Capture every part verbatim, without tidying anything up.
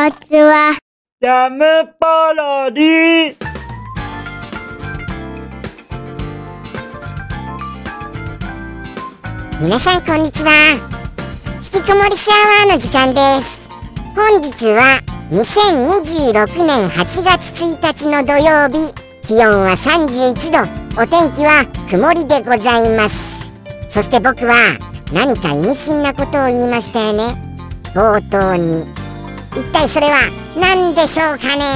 ちは。 ジャムパロディ。 皆さんこんにちは。引きこもりスアワーの時間です。本日はにせんにじゅうろくねんはちがつついたちの土曜日、気温はさんじゅういちど、お天気は曇りでございます。そして僕は何か意味深なことを言いましたよね、冒頭に。一体それは何でしょうかね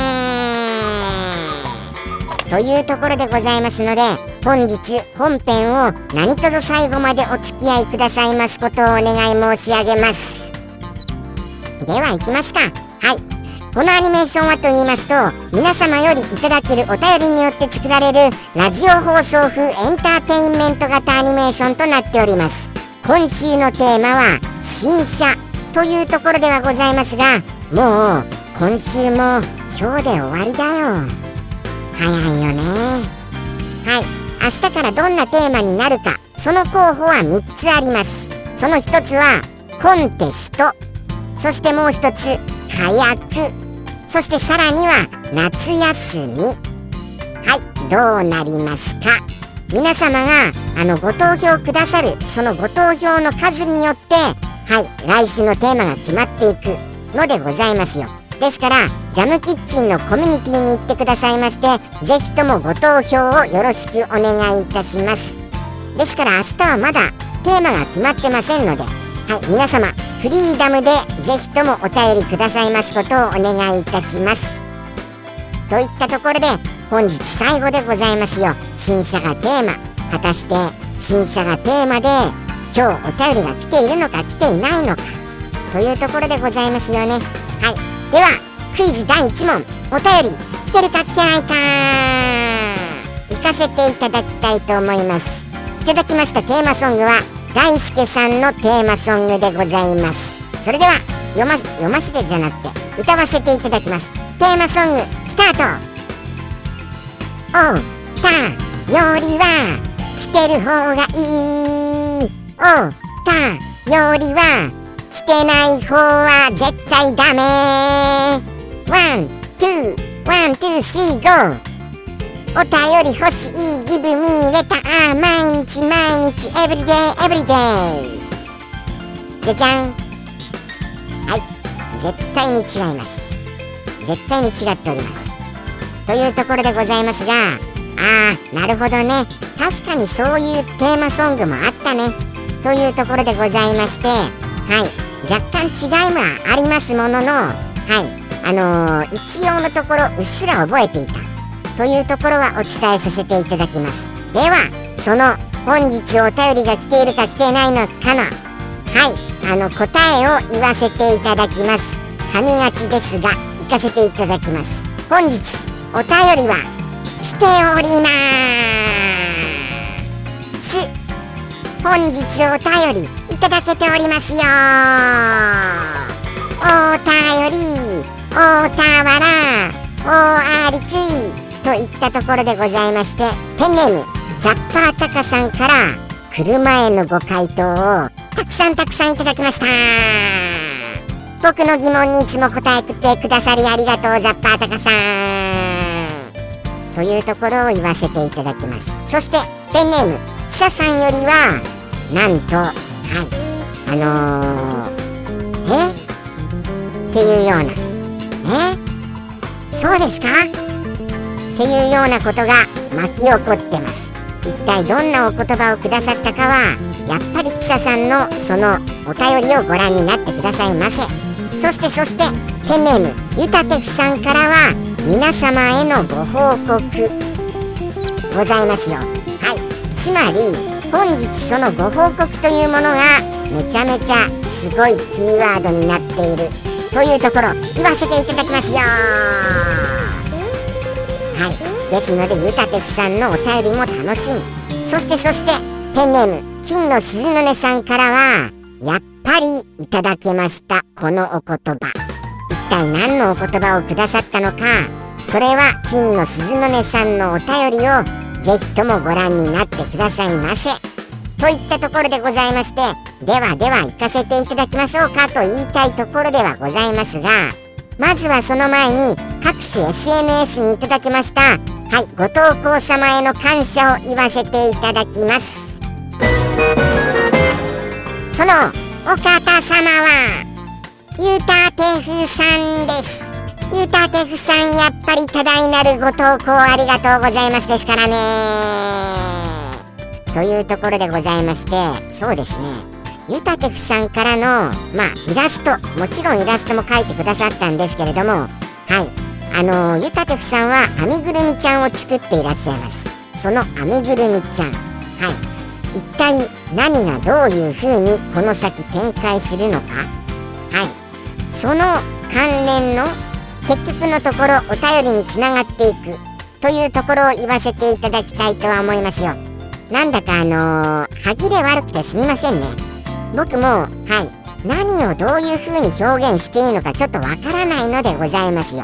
というところでございますので、本日本編を何卒最後までお付き合いくださいますことをお願い申し上げます。では行きますか。はい、このアニメーションはと言いますと、皆様よりいただけるお便りによって作られるラジオ放送風エンターテインメント型アニメーションとなっております。今週のテーマは新車というところではございますが、もう今週も今日で終わりだよ。早いよね。はい、明日からどんなテーマになるか、その候補はみっつあります。そのひとつはコンテスト、そしてもうひとつ火薬、そしてさらには夏休み。はい、どうなりますか。皆様があのご投票くださるそのご投票の数によって、はい、来週のテーマが決まっていくのでございますよ。ですからジャムキッチンのコミュニティに行ってくださいまして、ぜひともご投票をよろしくお願いいたします。ですから明日はまだテーマが決まってませんので、はい、皆様フリーダムでぜひともお便りくださいますことをお願いいたします。といったところで本日最後でございますよ。新車がテーマ、果たして新車がテーマで今日お便りが来ているのか来ていないのかというところでございますよね。はい、ではクイズだいいち問、お便り来てるか来てないか行かせていただきたいと思います。いただきましたテーマソングは大輔さんのテーマソングでございます。それでは読ま読ませてじゃなくて歌わせていただきます。テーマソングスタート。おうたよりは来てる方がいい、おうたよりは来てない方は絶対ダメ。ワン、ツー、ワン、ツー、スリー、ゴー。お便り欲しい、ギブミーレター、毎日毎日、エブリデイ、エブリデイ。じゃじゃん。はい、絶対に違います。絶対に違っております。というところでございますが、あー、なるほどね。確かにそういうテーマソングもあったね。というところでございまして、はい、若干違いもありますものの、はい、あのー、一応のところうっすら覚えていたというところはお伝えさせていただきます。ではその本日お便りが来ているか来ていないのかの、はい、あの答えを言わせていただきます。噛みがちですが行かせていただきます。本日お便りは来ておりまーす。本日お便りいただけておりますよ。お便りおたわらおありくいといったところでございまして、ペンネームザッパータカさんから車へのご回答をたくさんたくさんいただきました。僕の疑問にいつも答えてくださりありがとうザッパータカさんというところを言わせていただきます。そしてペンネームキサさんよりはなんと、はい、あのー、えっていうような、えそうですかっていうようなことが巻き起こってます。一体どんなお言葉をくださったかはやっぱりキサさんのそのお便りをご覧になってくださいませ。そしてそしてペンネームゆたてふさんからは皆様へのご報告ございますよ。はい、つまり本日そのご報告というものがめちゃめちゃすごいキーワードになっているというところ言わせていただきますよ。はい、ですのでゆたてつさんのお便りも楽しみ。そしてそしてペンネーム金の鈴の音さんからはやっぱりいただけましたこのお言葉。一体何のお言葉をくださったのか、それは金の鈴の音さんのお便りをぜひともご覧になってくださいませといったところでございまして、ではでは行かせていただきましょうかと言いたいところではございますが、 まずはその前に各種 エスエヌエス にいただきました、はい、ご投稿様への感謝を言わせていただきます。そのお方様はゆたてふさんです。ゆたてふさん、やっぱり多大なるご投稿ありがとうございますですからね。というところでございまして、そうですね、ゆたてふさんからのまあイラスト、もちろんイラストも描いてくださったんですけれども、はい、あのー、ゆたてふさんは編みぐるみちゃんを作っていらっしゃいます。その編みぐるみちゃん、はい、一体何がどういう風にこの先展開するのか、はい、その関連の結局のところお便りにつながっていくというところを言わせていただきたいとは思いますよ。なんだかあのー、歯切れ悪くてすみませんね。僕も、はい、何をどういう風に表現していいのかちょっとわからないのでございますよ。はい、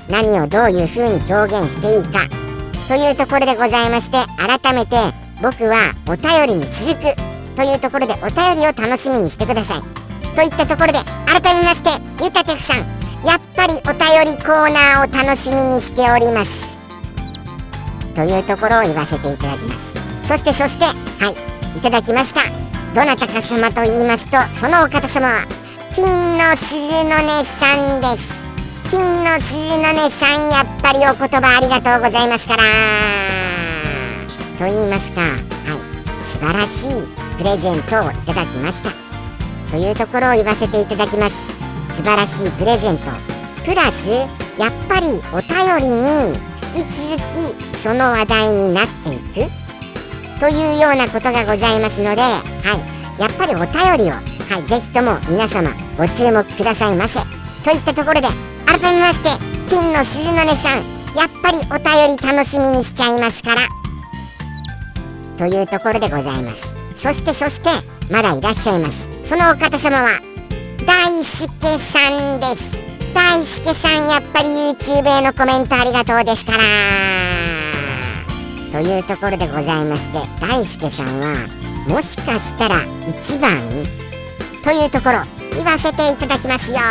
何をどういう風に表現していいかというところでございまして、改めて僕はお便りに続くというところでお便りを楽しみにしてくださいといったところで、改めましてゆたてふさん、やっぱりお便りコーナーを楽しみにしておりますというところを言わせていただきます。そしてそしてはい、いただきました。どなたか様と言いますと、そのお方様は金の鈴の音さんです。金の鈴の音さん、やっぱりお言葉ありがとうございますから、と言いますか、はい、素晴らしいプレゼントをいただきましたというところを言わせていただきます。素晴らしいプレゼントプラス、やっぱりお便りに引き続きその話題になっていくというようなことがございますので、はい、やっぱりお便りを、はい、ぜひとも皆様ご注目くださいませといったところで、改めまして金の鈴の音さん、やっぱりお便り楽しみにしちゃいますからというところでございます。そしてそしてまだいらっしゃいます。そのお方様は大輔さんです。大輔さん、やっぱり YouTube へのコメントありがとうですからというところでございまして、大輔さんはもしかしたら一番というところ言わせていただきますよ。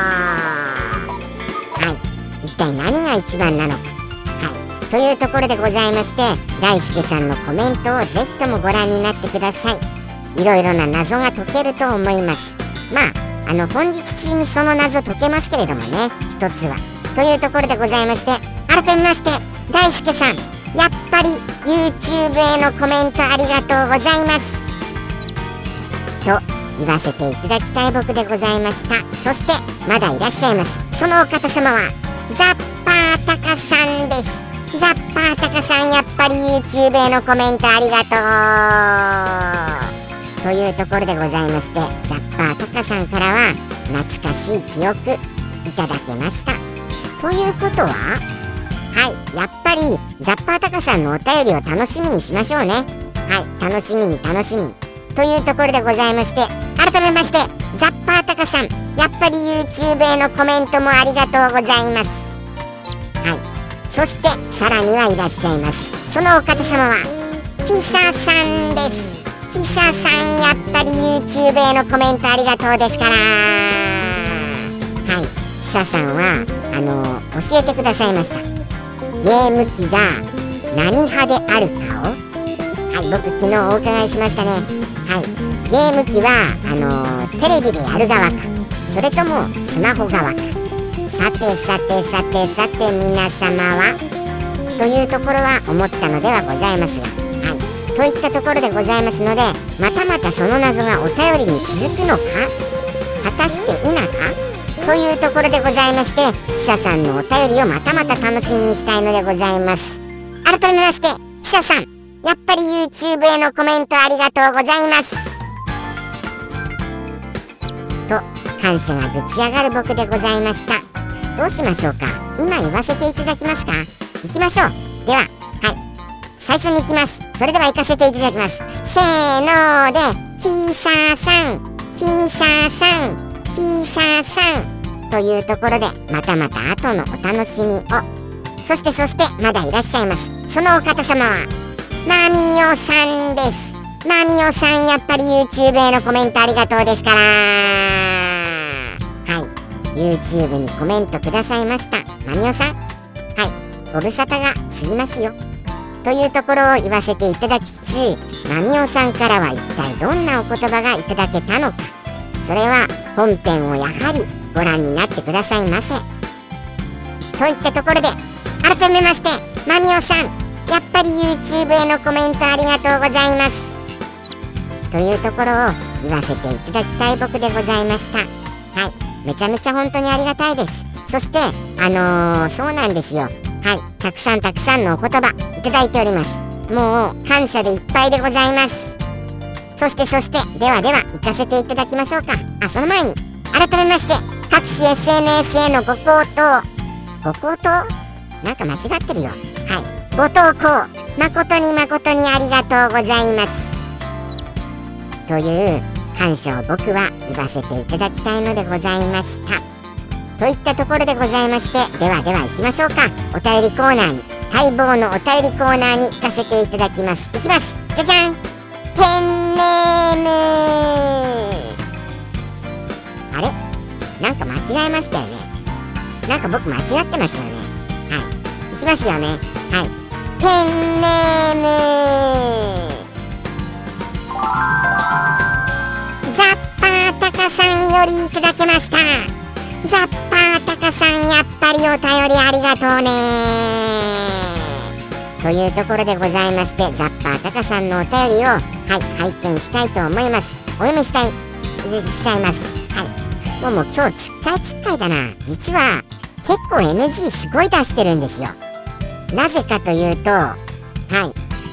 はい、一体何が一番なのか、はい、というところでございまして、大輔さんのコメントをぜひともご覧になってください。いろいろな謎が解けると思います。まああの本日中にその謎解けますけれどもね、一つはというところでございまして、改めまして大輔さん、やっぱり YouTube へのコメントありがとうございますと言わせていただきたい僕でございました。そしてまだいらっしゃいます。そのお方様はザッパータカさんです。ザッパータカさん、やっぱり YouTube へのコメントありがとうというところでございまして、ザッパータカさんからは懐かしい記憶いただけましたということは、はい、やっぱりザッパータカさんのお便りを楽しみにしましょうね。はい、楽しみに楽しみにというところでございまして、改めましてザッパータカさん、やっぱり YouTube へのコメントもありがとうございます。はい、そしてさらにはいらっしゃいます。そのお方様はキサさんです。キサさん、やっぱり YouTube へのコメントありがとうですから、はい、キサさんはあのー、教えてくださいました。ゲーム機が何派であるかを、はい、僕昨日お伺いしましたね。はい、ゲーム機はあのー、テレビでやる側か、それともスマホ側か、さてさてさてさて皆様はというところは思ったのではございますが、はい、といったところでございますので、またまたその謎がお便りに続くのか、果たして否かというところでございまして、キサさんのお便りをまたまた楽しみにしたいのでございます。改めましてキサさん、やっぱり YouTube へのコメントありがとうございますと感謝がぶち上がる僕でございました。どうしましょうか。今言わせていただきますか。行きましょう。では、はい、最初に行きます。それでは行かせていただきます。せーので、キサさん、キサさん、キサさんというところで、またまた後のお楽しみを。そしてそしてまだいらっしゃいます。そのお方様はマミオさんです。マミオさん、やっぱり YouTube へのコメントありがとうですから、はい、 YouTube にコメントくださいましたまみおさん、はい、ご無沙汰が過ぎますよというところを言わせていただきつつ、まみおさんからは一体どんなお言葉がいただけたのか、それは本編をやはりご覧になってくださいませ。といったところで改めましてまみおさん、やっぱり YouTube へのコメントありがとうございますというところを言わせていただきたい僕でございました。はい、めちゃめちゃ本当にありがたいです。そしてあのー、そうなんですよ、はい、たくさんたくさんのお言葉いただいております。もう感謝でいっぱいでございます。そしてそしてではでは行かせていただきましょうか。あ、その前に改めまして各種 エスエヌエス へのご好投ご好投なんか間違ってるよ。はい、ご投稿誠に誠にありがとうございますという感謝を僕は言わせていただきたいのでございました。といったところでございまして、ではでは行きましょうか。お便りコーナーに、待望のお便りコーナーに行かせていただきます。いきます。じゃじゃん、ペンネーム、あれなんか間違えましたよね。なんか僕間違ってますよね。はい、いきますよね。はい、ペンネームザッパータカさんよりいただきました。ザッパータカさん、やっぱりお便りありがとうねというところでございまして、ザッパータカさんのお便りを、はい、拝見したいと思います。お読みしたいしちゃいます。はい、もうもう今日つっかいつっかいだな。実は結構 エヌジー すごい出してるんですよ。なぜかというと、はい、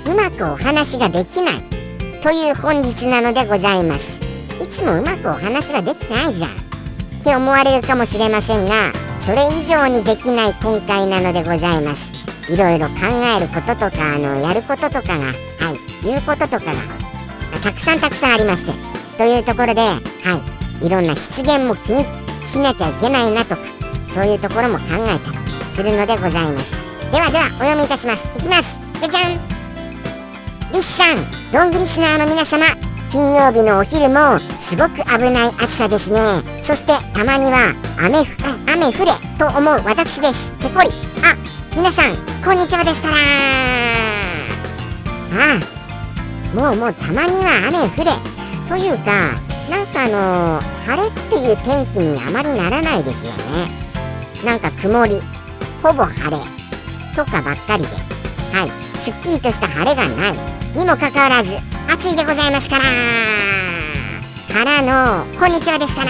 うまくお話ができないという本日なのでございます。いつもうまくお話はできないじゃんって思われるかもしれませんが、それ以上にできない今回なのでございます。いろいろ考えることとか、あのやることとかが、はい、言うこととかがたくさんたくさんありまして、というところで、はい、いろんな失言も気にしなきゃいけないなとか、そういうところも考えたりするのでございました。ではではお読みいたします。いきます。じゃじゃん、リスさん、ドングリスナーの皆様、金曜日のお昼もすごく危ない暑さですね。そしてたまには雨ふ雨降れと思う私です。ペコリ。あ、皆さんこんにちはですから。ああ、もうもうたまには雨降れというか、なんかあのー、晴れっていう天気にあまりならないですよね。なんか曇り、ほぼ晴れとかばっかりで、はい、すっきりとした晴れがないにもかかわらず暑いでございますからからのこんにちはですから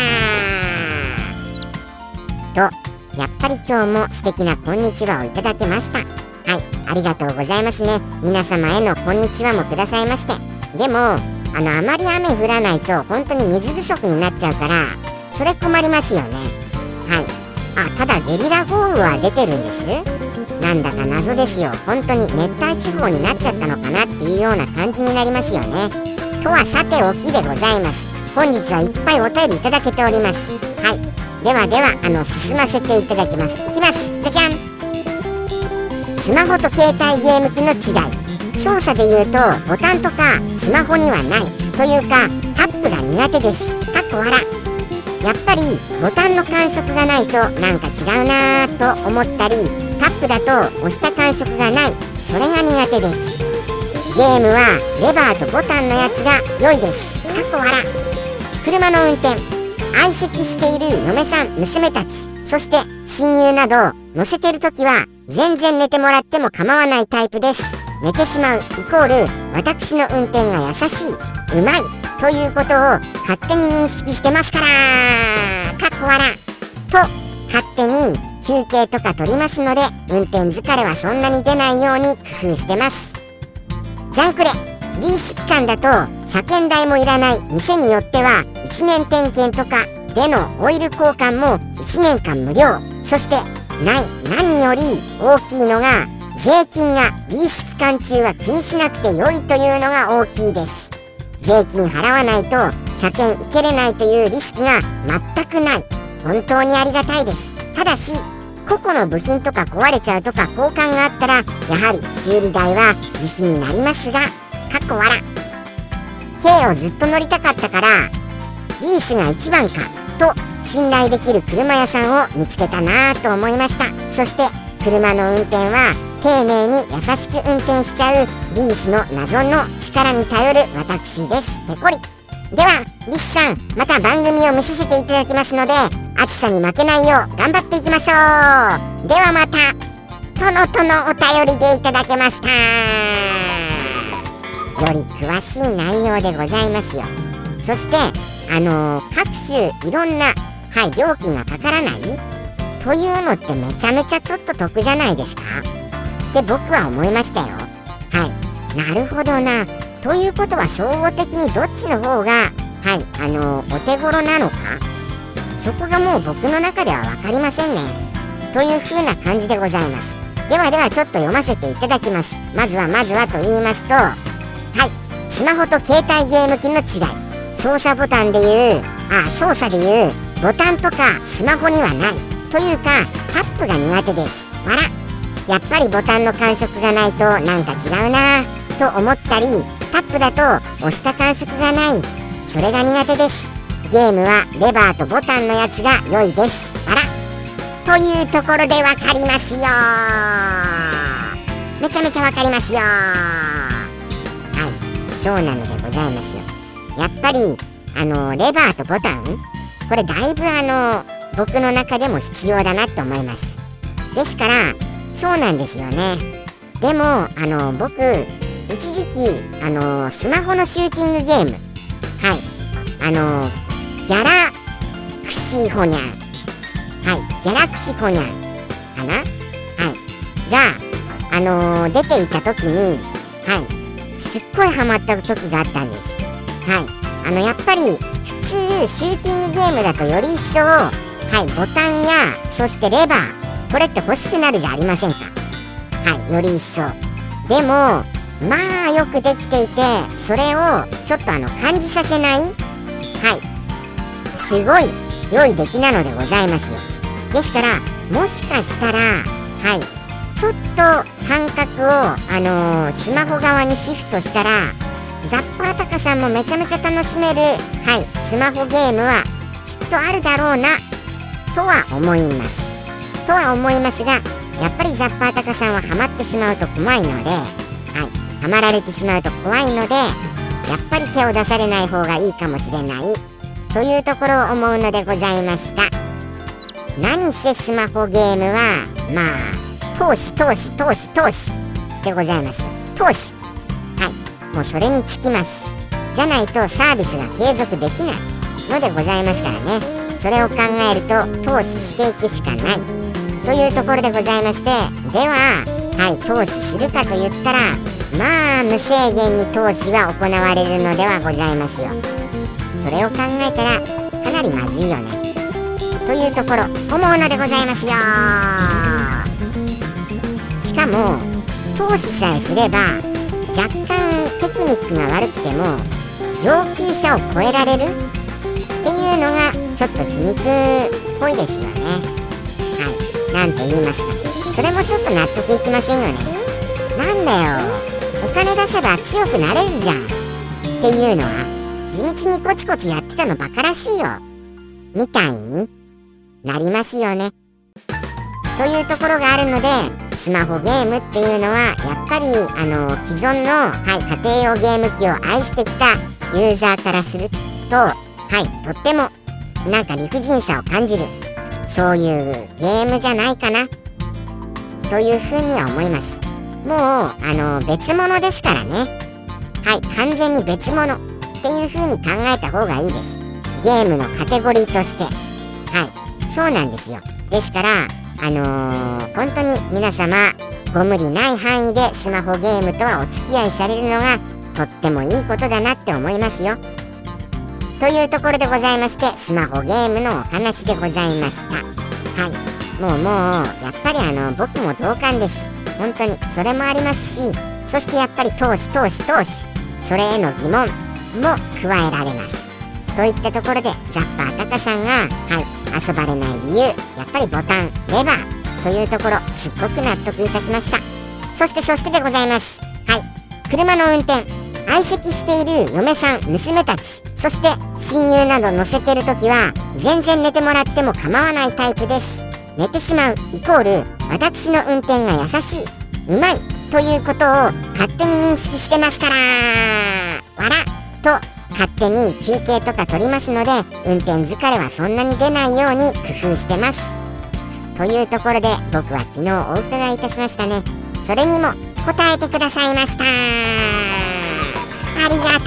と、やっぱり今日も素敵なこんにちはをいただきました。はい、ありがとうございますね。皆様へのこんにちはもくださいまして。でもあのあまり雨降らないと本当に水不足になっちゃうから、それ困りますよね。はい、あ、ただゲリラ豪雨は出てるんです。なんだか謎ですよ。本当に熱帯地方になっちゃったのかなっていうような感じになりますよね。とはさておきでございます。本日はいっぱいお便りいただけております。はい、ではではあの進ませていただきます。いきます。じゃじゃん、スマホと携帯ゲーム機の違い。操作で言うとボタンとかスマホにはないというか、タップが苦手です。かっこ笑。やっぱりボタンの感触がないとなんか違うなぁと思ったり、タップだと押した感触がない、それが苦手です。ゲームはレバーとボタンのやつが良いです。かっこ笑。車の運転、相席している嫁さん娘たち、そして親友など乗せてるときは全然寝てもらっても構わないタイプです。寝てしまうイコール私の運転が優しい、うまいということを勝手に認識してますからかっこ笑と、勝手に休憩とか取りますので、運転疲れはそんなに出ないように工夫してます。残クレ、リース期間だと車検代もいらない、店によってはいちねん点検とかでのオイル交換もいちねんかん無料。そしてない何より大きいのが、税金がリース期間中は気にしなくて良いというのが大きいです。税金払わないと車検受けれないというリスクが全くない。本当にありがたいです。ただし個々の部品とか壊れちゃうとか交換があったら、やはり修理代は自費になりますが、かっこ笑。軽をずっと乗りたかったからリースが一番かと信頼できる車屋さんを見つけたなぁと思いました。そして車の運転は丁寧に優しく運転しちゃうリースの謎の力に頼る私です。ペコリ。ではリスさん、また番組を見させていただきますので、暑さに負けないよう頑張っていきましょう。ではまた。とのとのお便りでいただけました。より詳しい内容でございますよ。そしてあのー、各種いろんな、はい、料金がかからないというのってめちゃめちゃちょっと得じゃないですかって僕は思いましたよ。はい、なるほどな。ということは総合的にどっちの方が、はい、あのー、お手頃なのか、そこがもう僕の中では分かりませんね。という風な感じでございます。ではではちょっと読ませていただきます。まずはまずはと言いますと、はい、スマホと携帯ゲーム機の違い。操作ボタンでいう、あ、操作でいうボタンとかスマホにはない。というか、タップが苦手です。あら、やっぱりボタンの感触がないとなんか違うなと思ったり、タップだと押した感触がない。それが苦手です。ゲームはレバーとボタンのやつが良いです。あら、というところでわかりますよ。めちゃめちゃわかりますよ。はい、そうなのでございますよ。やっぱりあのレバーとボタン、これだいぶあの僕の中でも必要だなと思います。ですからそうなんですよね。でもあの僕一時期あのスマホのシューティングゲーム、はい、あのギャラクシーホニャン、はい、ギャラクシーホニャンかな、はい、があの出ていた時に、はい、すっごいハマった時があったんです。はい、あのやっぱり普通シューティングゲームだとより一層、はい、ボタンやそしてレバー、これって欲しくなるじゃありませんか。はい、より一層。でもまあよくできていて、それをちょっとあの感じさせない、はい、すごい良い出来なのでございますよ。ですからもしかしたら、はい、ちょっと感覚をあのー、スマホ側にシフトしたらザッパータカさんもめちゃめちゃ楽しめる、はい、スマホゲームはきっとあるだろうなとは思いますとは思いますが、やっぱりザッパータカさんはハマってしまうと怖いので、はい、ハマられてしまうと怖いので、やっぱり手を出されない方がいいかもしれないというところを思うのでございました。何せスマホゲームはまあ投資投資投資投資でございますよ。投資、はい、もうそれにつきます。じゃないとサービスが継続できないのでございますからね。それを考えると投資していくしかないというところでございまして、では、はい、投資するかと言ったらまあ無制限に投資は行われるのではございますよ。それを考えたらかなりまずいよねというところ思うのでございますよ。しかも投資さえすれば若干テクニックが悪くても上級者を超えられるっていうのがちょっと皮肉っぽいですよね。はい、なんと言いますか、それもちょっと納得いきませんよね。なんだよ、お金出せば強くなれるじゃんっていうのは地道にコツコツやってたのバカらしいよみたいになりますよね。というところがあるので、スマホゲームっていうのはやっぱりあの既存の、はい、家庭用ゲーム機を愛してきたユーザーからすると、はい、とってもなんか理不尽さを感じる、そういうゲームじゃないかなというふうには思います。もうあの別物ですからね。はい、完全に別物っていうふうに考えた方がいいです。ゲームのカテゴリーとして、はい、そうなんですよ。ですからあのー、本当に皆様ご無理ない範囲でスマホゲームとはお付き合いされるのがとってもいいことだなって思いますよというところでございまして、スマホゲームのお話でございました。はい、もうもうやっぱりあの僕も同感です。本当にそれもありますし、そしてやっぱり投資投資投資、それへの疑問も加えられます。といったところでザッパータカさんが、はい、遊ばれない理由、やっぱりボタンレバーというところすっごく納得いたしました。そしてそしてでございます。はい、車の運転相席している嫁さん娘たち、そして親友など乗せてるときは全然寝てもらっても構わないタイプです。寝てしまうイコール私の運転が優しい、うまいということを勝手に認識してますから、わらと勝手に休憩とか取りますので、運転疲れはそんなに出ないように工夫してます。というところで僕は昨日お伺いいたしましたね。それにも答えてくださいました。ありがと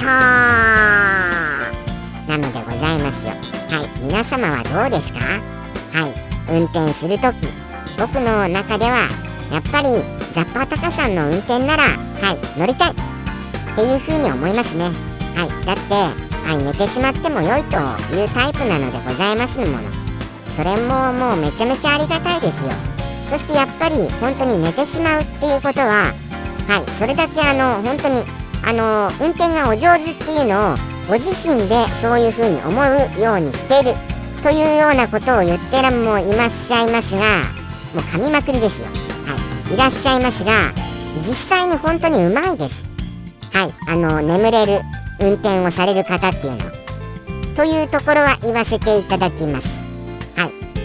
うなのでございますよ。はい、皆様はどうですか？はい、運転するとき僕の中ではやっぱりザッパータカさんの運転ならはい乗りたいっていう風に思いますね。はい、だって、はい、寝てしまっても良いというタイプなのでございますもの。それももうめちゃめちゃありがたいですよ。そしてやっぱり本当に寝てしまうっていうことは、はい、それだけあの本当にあの運転がお上手っていうのをご自身でそういう風に思うようにしているというようなことを言ってらもいらっしゃいますが、もう噛みまくりですよ。はい、いらっしゃいますが、実際に本当にうまいです。はい、あの眠れる運転をされる方っていうのというところは言わせていただきます。はい、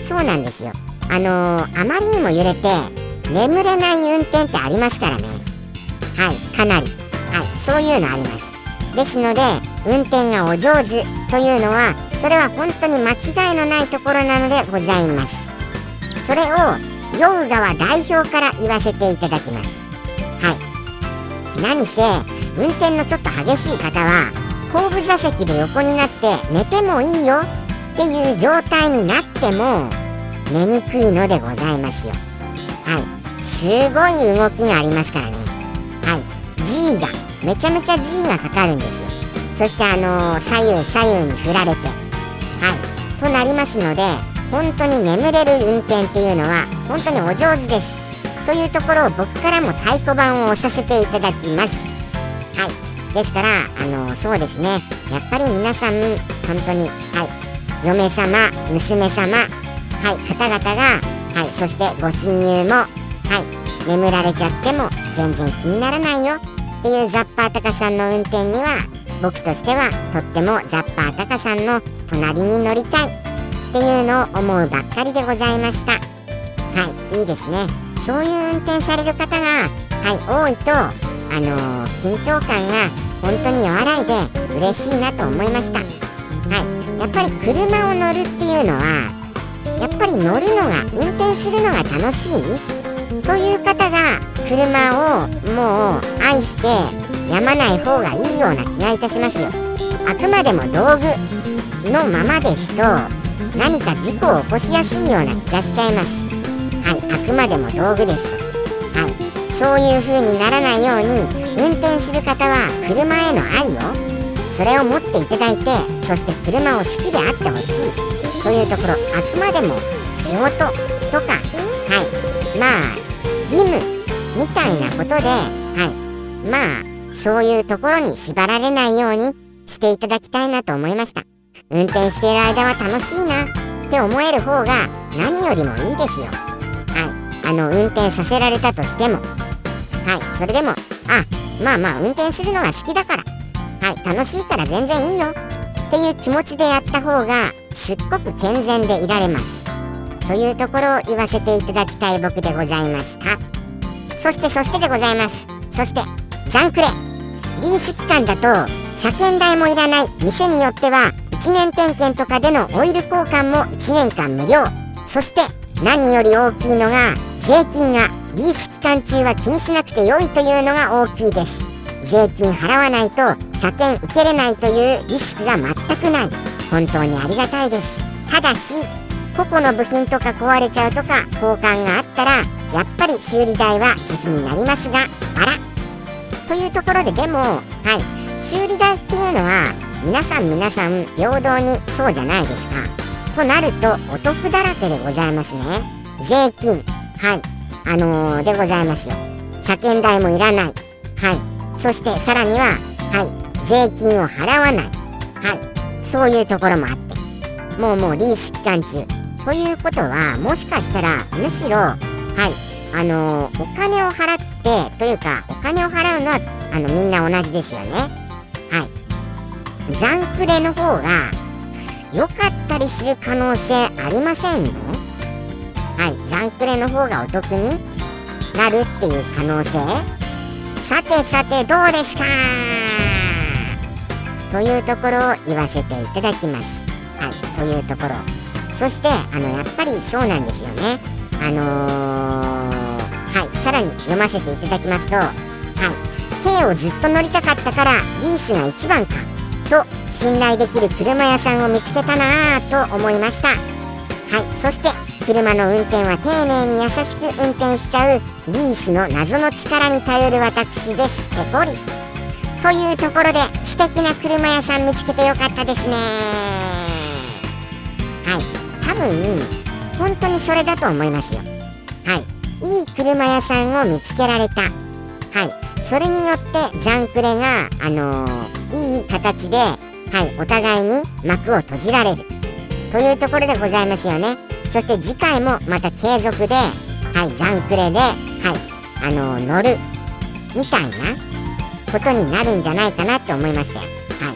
そうなんですよ。あのー、あまりにも揺れて眠れない運転ってありますからね。はい、かなり、はい、そういうのあります。ですので運転がお上手というのはそれは本当に間違いのないところなのでございます。それを酔う側代表から言わせていただきます。はい、何せ運転のちょっと激しい方は後部座席で横になって寝てもいいよっていう状態になっても寝にくいのでございますよ。はい、すごい動きがありますからね。はい、G がめちゃめちゃ G がかかるんですよ。そしてあのー、左右左右に振られて、はい、となりますので本当に眠れる運転っていうのは本当にお上手ですというところを僕からも太鼓判を押させていただきます。はい、ですからあのー、そうですね、やっぱり皆さん本当に、はい、嫁様娘様、はい、方々が、はい、そしてご親友も、はい、眠られちゃっても全然気にならないよっていうザッパータカさんの運転には僕としてはとってもザッパータカさんの隣に乗りたいっていうのを思うばっかりでございました。はい、いいですね。そういう運転される方が、はい、多いとあのー、緊張感が本当に和らいで嬉しいなと思いました。はい、やっぱり車を乗るっていうのはやっぱり乗るのが運転するのが楽しいという方が車をもう愛してやまない方がいいような気がいたしますよ。あくまでも道具のままですと何か事故を起こしやすいような気がしちゃいます。はい、あくまでも道具ですと、はい、そういう風にならないように運転する方は車への愛をそれを持っていただいて、そして車を好きであってほしいというところ、あくまでも仕事とか、はい、まあ義務みたいなことで、はい、まあそういうところに縛られないようにしていただきたいなと思いました。運転している間は楽しいなって思える方が何よりもいいですよ。はい、あの運転させられたとしても、はい、それでもあまあまあ運転するのが好きだから、はい、楽しいから全然いいよっていう気持ちでやった方がすっごく健全でいられますというところを言わせていただきたい僕でございました。そしてそしてでございます。そして残クレリース期間だと車検代もいらない、店によってはいちねん点検とかでのオイル交換もいちねんかん無料、そして何より大きいのが税金がリース期間中は気にしなくて良いというのが大きいです。税金払わないと車検受けれないというリスクが全くない、本当にありがたいです。ただし個々の部品とか壊れちゃうとか交換があったらやっぱり修理代は自費になりますが、あらというところで、でもはい修理代っていうのは皆さん皆さん平等にそうじゃないですか。となるとお得だらけでございますね。税金、はいあのー、でございますよ。車検代もいらない、はいそしてさらにははい税金を払わない、はいそういうところもあって、もうもうリース期間中ということは、もしかしたらむしろはいあのー、お金を払ってというかお金を払うのはあのみんな同じですよね。 はい、残クレの方が良かったりする可能性ありませんの？はい、残クレの方がお得になるっていう可能性、さてさてどうですかというところを言わせていただきます。はい、というところ、そしてあのやっぱりそうなんですよね。あのー、はい、さらに読ませていただきますと、はい、軽をずっと乗りたかったからリースが一番かと信頼できる車屋さんを見つけたなぁと思いました。はい、そして車の運転は丁寧に優しく運転しちゃうリースの謎の力に頼る私です。ペコリというところで素敵な車屋さん見つけてよかったですね。はい、多分本当にそれだと思いますよ。はい、いい車屋さんを見つけられた。はい、それによって残クレがあのー、いい形で、はい、お互いに幕を閉じられるというところでございますよね。そして次回もまた継続で、はい、残クレで、はい、あのー、乗るみたいなことになるんじゃないかなって思いましたよ。はい、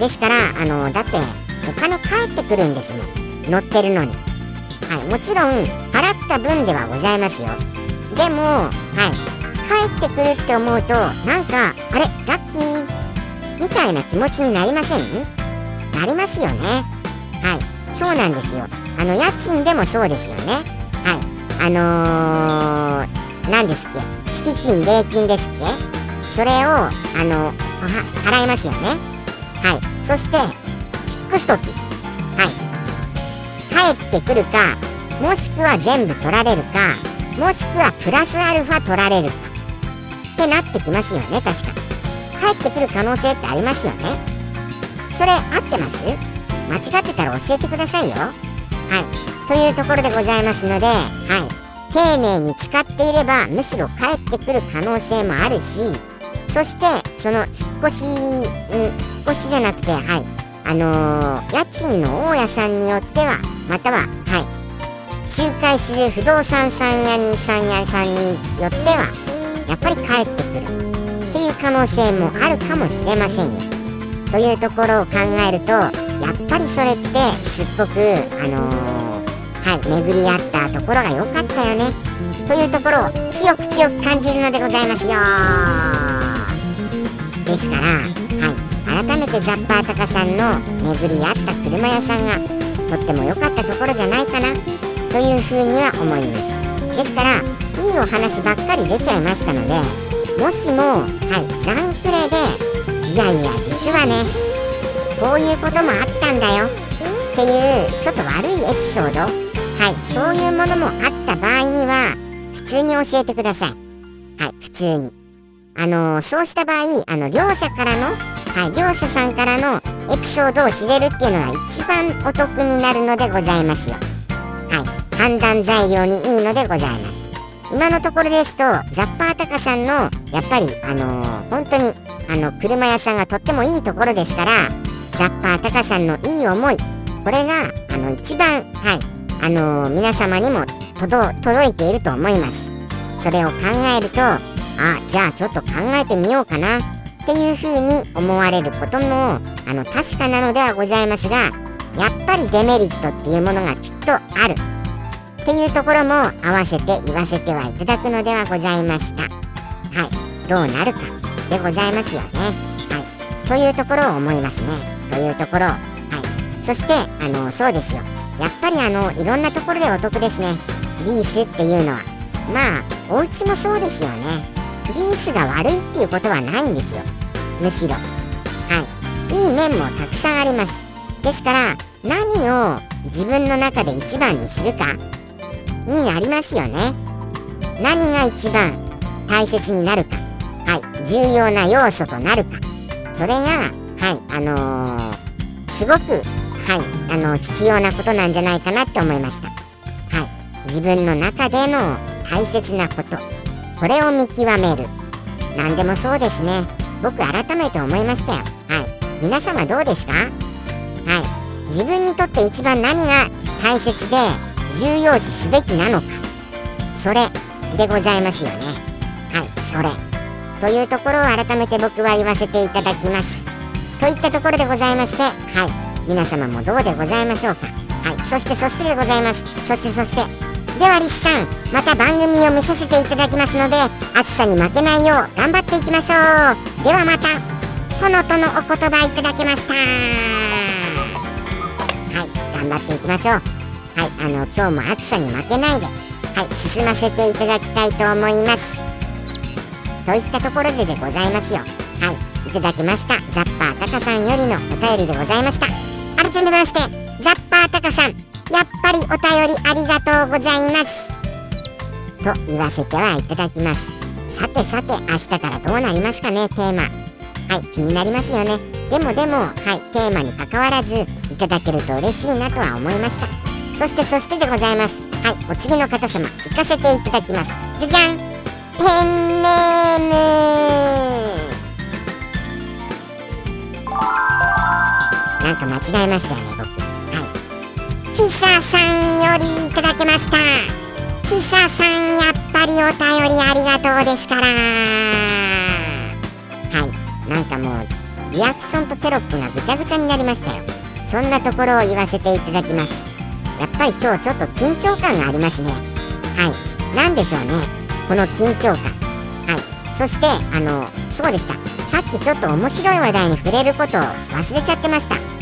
ですからあのー、だってお金返ってくるんですもん、乗ってるのに。はい、もちろん払った分ではございますよ。でも、はい、帰ってくるって思うとなんかあれラッキーみたいな気持ちになりません？なりますよね。はい、そうなんですよ。あの家賃でもそうですよね。はい、あのー、何ですっけ、敷金礼金ですっけ、それをあの払いますよね。はい、そして引っ越すとき、はい、帰ってくるか、もしくは全部取られるか、もしくはプラスアルファ取られるかってなってきますよね。確か帰ってくる可能性ってありますよね。それ合ってます？間違ってたら教えてくださいよ。はい、というところでございますので、はい、丁寧に使っていればむしろ帰ってくる可能性もあるし、そしてその引っ越し、うん、引っ越しじゃなくて、はい、あのー、家賃の大家さんによっては、または、はい、仲介する不動産さんやにさんやさんによってはやっぱり帰ってくるっていう可能性もあるかもしれませんよ。というところを考えると、やっぱりそれってすっごくあのー、はい、巡り合ったところが良かったよねというところを強く強く感じるのでございますよ。ですから、はい、改めてザッパータカさんの巡り合った車屋さんがとっても良かったところじゃないかなというふうには思います。ですからいいお話ばっかり出ちゃいましたので、もしも、はい、残クレでいやいや実はねこういうこともあったんだよっていうちょっと悪いエピソード、はい、そういうものもあった場合には普通に教えてください。はい、普通にあのー、そうした場合、あの両者からの、はい、両者さんからのエピソードを知れるっていうのが一番お得になるのでございますよ。はい、判断材料にいいのでございます。今のところですとザッパータカさんのやっぱりあのー、本当にあの車屋さんがとってもいいところですから、ザッパータカさんのいい思い、これがあの一番、はい、あのー、皆様にも届届いていると思います。それを考えると、あ、じゃあちょっと考えてみようかなっていうふうに思われることもあの確かなのではございますが、やっぱりデメリットっていうものがきっとあるっていうところも合わせて言わせてはいただくのではございました。はい、どうなるかでございますよね。はい、というところを思いますね。というところ、はい、そしてあのそうですよ。やっぱりあのいろんなところでお得ですね。リースっていうのは、まあお家もそうですよね。リースが悪いっていうことはないんですよ。むしろ、はい、いい面もたくさんあります。ですから何を自分の中で一番にするかになりますよね。何が一番大切になるか、はい、重要な要素となるか、それが、はい、あのー、すごく、はい、あのー、必要なことなんじゃないかなって思いました。はい、自分の中での大切なこと、これを見極める。何でもそうですね。僕改めて思いましたよ。はい、皆様どうですか？はい、自分にとって一番何が大切で重要視すべきなのか、それでございますよね。はい、それというところを改めて僕は言わせていただきます。 といったところでございまして、はい、皆様もどうでございましょうか。はい、そしてそしてでございます。そしてそしてではリスさん、また番組を見させていただきますので、暑さに負けないよう頑張っていきましょう。ではまた。とのとのお言葉いただきました。はい、頑張っていきましょう。はい、あの今日も暑さに負けないで、はい、進ませていただきたいと思います。といったところででございますよ。はい、いただきましたザッパータカさんよりのお便りでございました。改めましてザッパータカさん、やっぱりお便りありがとうございますと言わせてはいただきます。さてさて、明日からどうなりますかね、テーマ。はい、気になりますよね。でもでも、はい、テーマに関わらずいただけると嬉しいなとは思いました。そしてそしてでございます。はい、お次の方様行かせていただきます。じゃじゃん、ペンネームなんか間違えましたよね、僕。はい、キサさんよりいただきました。キサさん、やっぱりお便りありがとうですから。はい、なんかもうリアクションとテロップがぐちゃぐちゃになりましたよ。そんなところを言わせていただきます。やっぱり今日ちょっと緊張感がありますね。はい、なんでしょうね、この緊張感。はい、そしてあのそうでした、さっきちょっと面白い話題に触れることを忘れちゃってました。はい、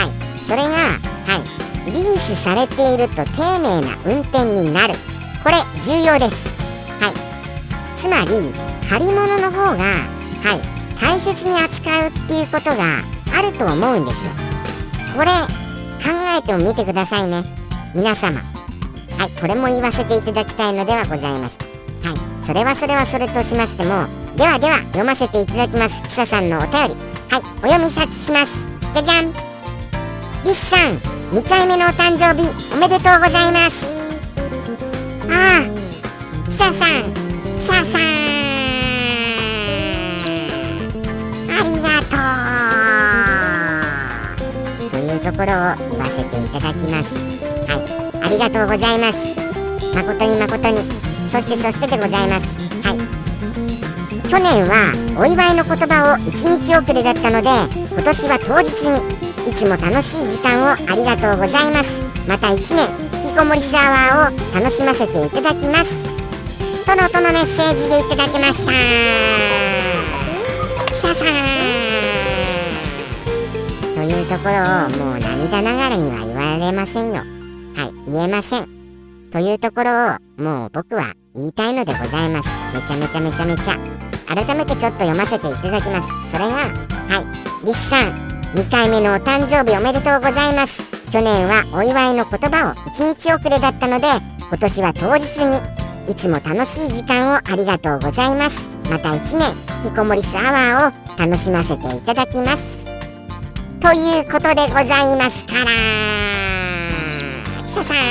それが、はい、リースされていると丁寧な運転になる、これ重要です。はい、つまり借り物の方が、はい、大切に扱うっていうことがあると思うんですよ。これ考えてもみてくださいね、皆様。はい、これも言わせていただきたいのではございました。はい、それはそれはそれとしましても、ではでは読ませていただきます。キサさんのお便り、はい、お読みさします。じゃじゃん。リスさん、にかいめのお誕生日おめでとうございます。ああ、キサさん、キサさん、ありがとうというところを言わせていただきます。はい、ありがとうございます。誠に誠に。そしてそしてでございます。はい、去年はお祝いの言葉をいちにち遅れだったので、今年は当日にいつも楽しい時間をありがとうございます。またいちねん引きこもりスアワーを楽しませていただきますとのとのメッセージでいただきました。キサさんというところをもう涙ながらには言われませんよ。はい、言えませんというところをもう僕は言いたいのでございます。めちゃめちゃめちゃめちゃ改めてちょっと読ませていただきます。それが、はい、リスさん、にかいめのお誕生日おめでとうございます。去年はお祝いの言葉をいちにち遅れだったので、今年は当日にいつも楽しい時間をありがとうございます。またいちねん引きこもりスアワーを楽しませていただきますということでございますから、キサさん、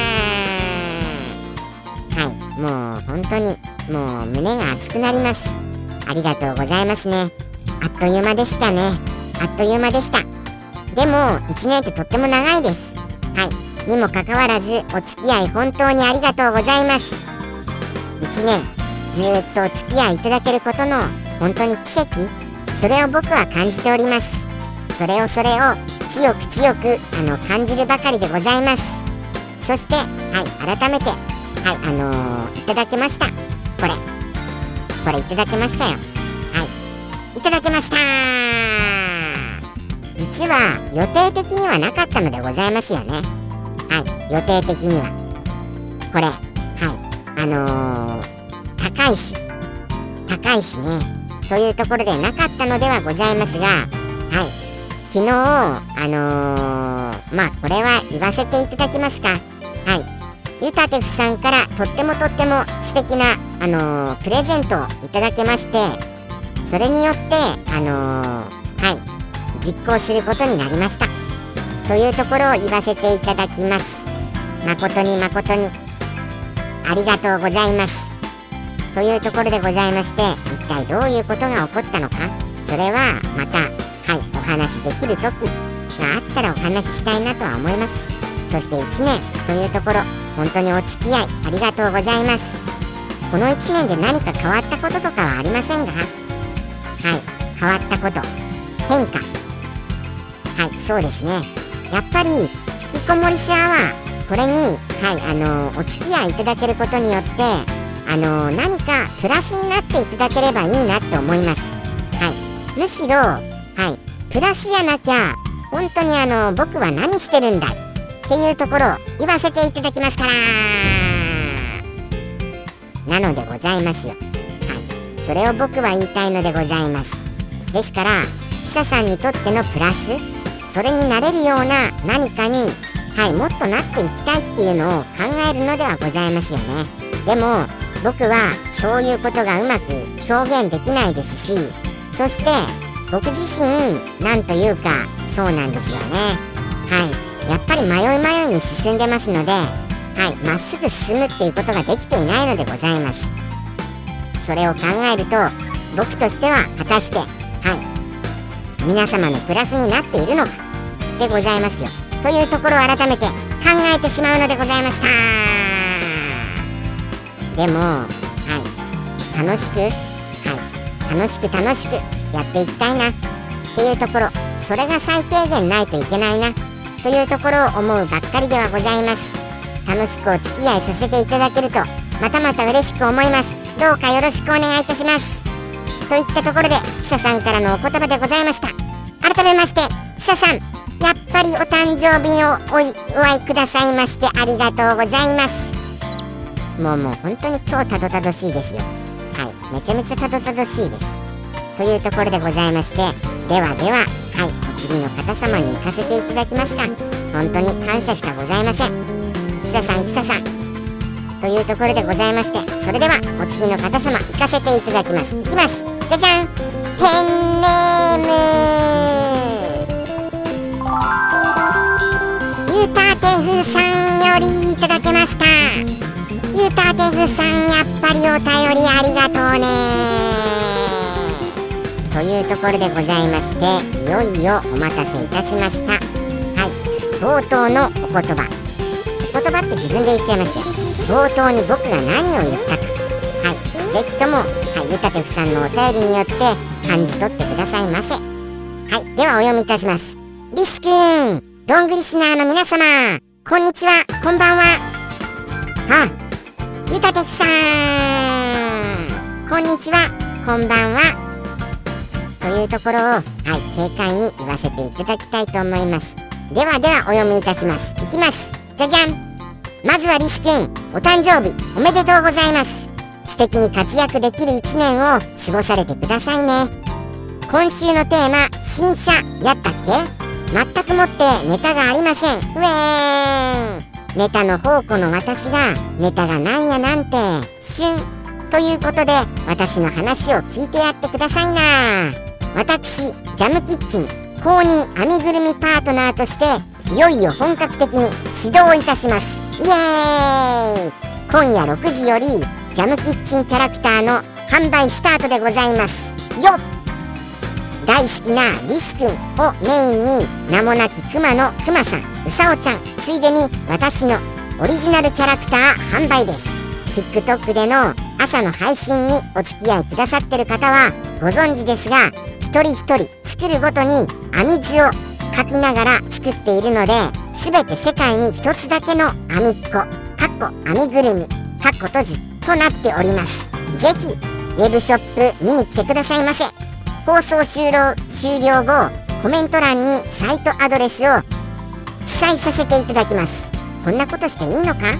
はい、もう本当にもう胸が熱くなります。ありがとうございますね。あっという間でしたね。あっという間でした。でもいちねんってとっても長いです。はい、にもかかわらずお付き合い本当にありがとうございます。いちねんずーっとお付き合いいただけることの本当に奇跡、それを僕は感じております。それをそれを強く強くあの感じるばかりでございます。そして、はい、改めて、はい、あのー、いただきました。これこれいただきましたよ。はい、いただきました。実は予定的にはなかったのでございますよね。はい、予定的にはこれ、はい、あのー、高いし高いしねというところでなかったのではございますが、はい、昨日あのー、まあこれは言わせていただきますか。はい、ユタテフさんからとってもとっても素敵なあのー、プレゼントをいただけまして、それによってあのー、はい実行することになりましたというところを言わせていただきます。誠に誠にありがとうございますというところでございまして、一体どういうことが起こったのか、それはまた、はい、お話できる時があったらお話ししたいなとは思います。そしていちねんというところ、本当にお付き合いありがとうございます。このいちねんで何か変わったこととかはありませんが、はい、変わったこと、変化はい、そうですね。やっぱり引きこもりスアワー、これに、はい、あのお付き合いいただけることによって、あの何かプラスになっていただければいいなと思います。はい、むしろ、はい、プラスじゃなきゃ本当にあの僕は何してるんだっていうところを言わせていただきますからなのでございますよ。はい、それを僕は言いたいのでございます。ですから記者さんにとってのプラス、それになれるような何かに、はい、もっとなっていきたいっていうのを考えるのではございますよね。でも僕はそういうことがうまく表現できないですし、そして僕自身なんというかそうなんですよね。はい、やっぱり迷い迷いに進んでますので、はい、まっすぐ進むっていうことができていないのでございます。それを考えると僕としては果たして、はい、皆様のプラスになっているのかでございますよというところを改めて考えてしまうのでございました。でも、はい、楽しく、はい、楽しく楽しくやっていきたいなっていうところ、それが最低限ないといけないなというところを思うばっかりではございます。楽しくお付き合いさせていただけるとまたまた嬉しく思います。どうかよろしくお願いいたします。といったところで記者さんからのお言葉でございました。改めまして記者さん、やっぱりお誕生日をおいお会いくださいましてありがとうございます。もうもう本当に今日たどたどしいですよ。はい、めちゃめちゃたどたどしいです。というところでございまして、ではでは、はい、お次の方様に行かせていただきますか。本当に感謝しかございません。記者さん記者さんというところでございまして、それではお次の方様行かせていただきます。いきます。じゃじゃん、ペンネームゆたてふさんよりいただきました。ゆたてふさん、やっぱりお便りありがとうねというところでございまして、いよいよお待たせいたしました。はい、冒頭のお言葉お言葉って自分で言っちゃいましたよ。冒頭に僕が何を言ったか、はい、ぜひとも、はい、ゆたてふさんのお便りによって感じ取ってくださいませ。はい、ではお読みいたします。リスくん、どんぐりスナーの皆様、こんにちは、こんばんは。あ、ゆたてふさん、こんにちは、こんばんはというところを、はい、軽快に言わせていただきたいと思います。ではではお読みいたします。いきます。じゃじゃん。まずはリスくん、お誕生日おめでとうございます。素敵に活躍できる一年を過ごされてくださいね。今週のテーマ、新車やったっけ？全くもってネタがありません。うえーん。ネタの宝庫の私がネタがなんやなんて旬ということで、私の話を聞いてやってくださいな。私ジャムキッチン公認編みぐるみパートナーとしていよいよ本格的に始動いたします。イエーイ。今夜ろくじよりジャムキッチンキャラクターの販売スタートでございますよっ。大好きなリスくんをメインに名もなきクマのクマさん、うさおちゃん、ついでに私のオリジナルキャラクター販売です。 TikTok での朝の配信にお付き合いくださってる方はご存知ですが、一人一人作るごとに編み図を描きながら作っているので、全て世界に一つだけの編みっこかっこ編みぐるみかっこ閉じとなっております。ぜひウェブショップ見に来てくださいませ。放送終了終了後、コメント欄にサイトアドレスを記載させていただきます。こんなことしていいのかん？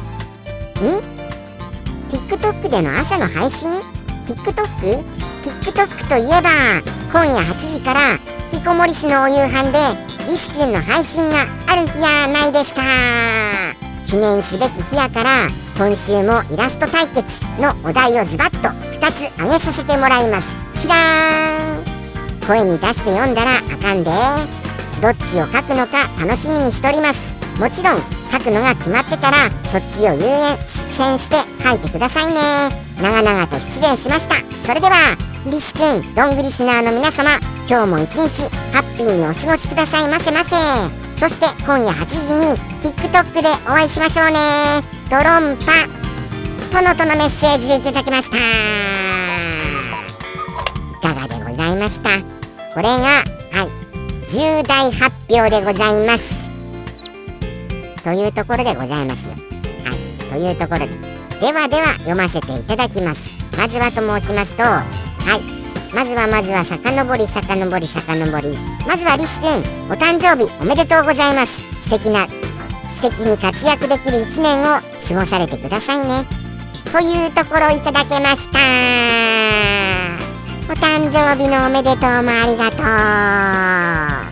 TikTok での朝の配信？ TikTok？ TikTok といえば今夜はちじから引きこもりすのお夕飯でリスくんの配信がある日やないですか。記念すべき日やから今週もイラスト対決のお題をズバッとふたつ挙げさせてもらいます。キラーン。声に出して読んだらあかんで。どっちを書くのか楽しみにしております。もちろん書くのが決まってたらそっちを優先して書いてくださいね。長々と失礼しました。それではリスくん、どんぐりスナーの皆様、今日も一日ハッピーにお過ごしくださいませませ。そして今夜はちじに TikTok でお会いしましょうね。ドロンパとのとのメッセージでいただきました。いかがでございました？これが、はい、 重大発表でございます。というところでございますよ。はい、というところでではでは読ませていただきます。まずはと申しますと、はい、まずはまずは遡り遡り遡りまずはリスくん、お誕生日おめでとうございます。素敵な素敵に活躍できるいちねんを過ごされてくださいね、というところをいただけました。お誕生日のおめでとうもありがとう。はい、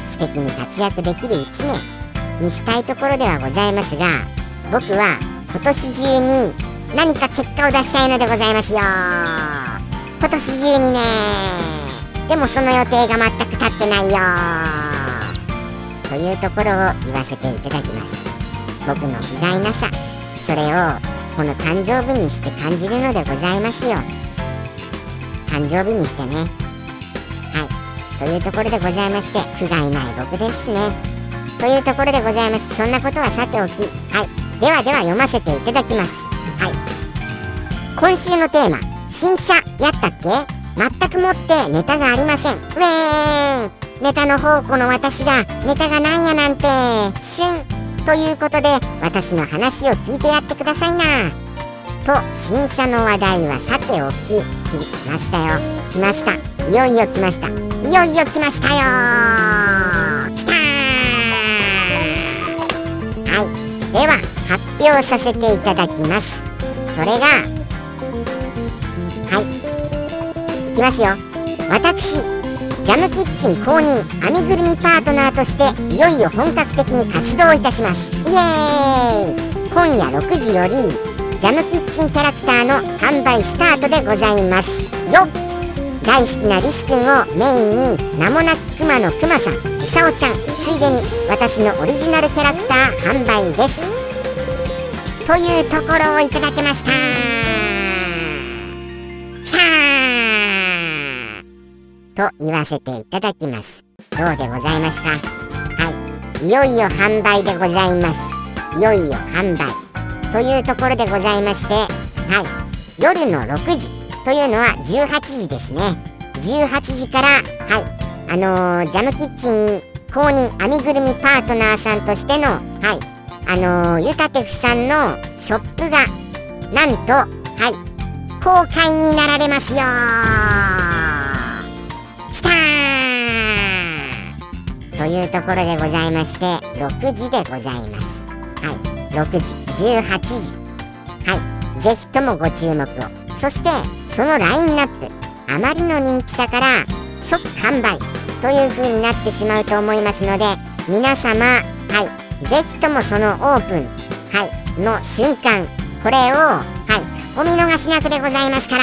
素敵に活躍できるいちねんにしたいところではございますが、僕は今年中に何か結果を出したいのでございますよ。今年中にね。でもその予定が全く立ってないよというところを言わせていただきます。僕の不甲斐なさ、それをこの誕生日にして感じるのでございますよ。誕生日にしてね。はい、というところでございまして、不甲斐ない僕ですね。というところでございまして、そんなことはさておき、はい、ではでは読ませていただきます。はい、今週のテーマ、新車やったっけ？全くもってネタがありません。ウェーン、ネタの宝庫の私がネタがなんやなんて旬ということで、私の話を聞いてやってくださいなと。新車の話題はさておき、来ましたよ、来ました、いよいよ来ました、いよいよ来ましたよ、来たー。はい、では発表させていただきます。それが、はい、いきますよ。私ジャムキッチン公認編みぐるみパートナーとしていよいよ本格的に活動いたします。イエーイ。今夜ろくじよりジャムキッチンキャラクターの販売スタートでございますよ。大好きなリスくんをメインに名もなきくまのくまさん、うさおちゃん、ついでに私のオリジナルキャラクター販売ですというところをいただきました。さあと言わせていただきます。どうでございますか。はい、いよいよ販売でございます。いよいよ販売というところでございまして、はい、夜のろくじというのはじゅうはちじですね。じゅうはちじから、はい、あのー、ジャムキッチン公認編みぐるみパートナーさんとしての、はい、あのー、ゆたてふさんのショップがなんと、はい、公開になられますよ。きたーというところでございまして、ろくじでございます。はい、ろくじ、じゅうはちじ、はい、ぜひともご注目を。そしてそのラインナップ、あまりの人気さから即完売という風になってしまうと思いますので、皆様、はい、ぜひともそのオープン、はい、の瞬間、これを、はい、お見逃しなくでございますから